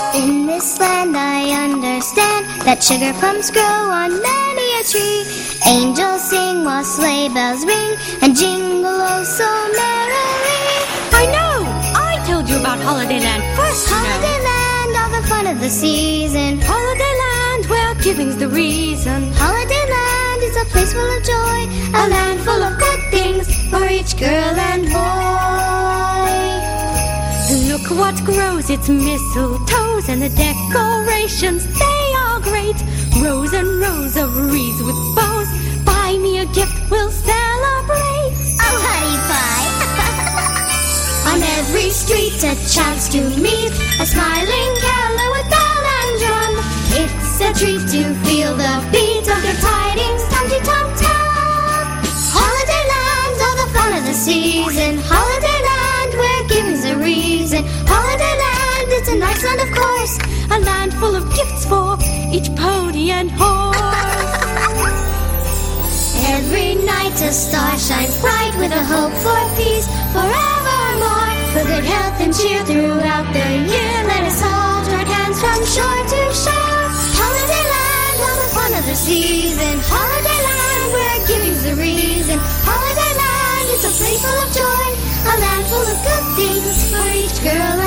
In this land I understand that sugar plums grow on many a tree. Angels sing while sleigh bells ring and jingle oh so merrily. I know! I told you about Holidayland first, you know. Holidayland, all the fun of the season. Holidayland, where giving's the reason. Holidayland is a place full of joy, a land full of good things for each girl and boy. Look what grows, it's mistletoes and the decorations, they are great. Rows and rows of wreaths with bows. Buy me a gift, we'll celebrate. Oh, honey pie. On every street a chance to meet a smiling caroler with bell and drum. It's a treat to feel the beat of their tidings, tum-ti-tum-tum. Holidayland, all the fun of the season. Holidayland, where giving's a reason. Holidayland, it's a nice land of course, a land full of gifts for each pony and horse. Every night a star shines bright with a hope for peace forevermore. For good health and cheer throughout the year, let us hold our hands from shore to shore. Holidayland, all the fun of the season. Holidayland, where giving's the reason. Holidayland is a place full of joy, a land full of good things for each girl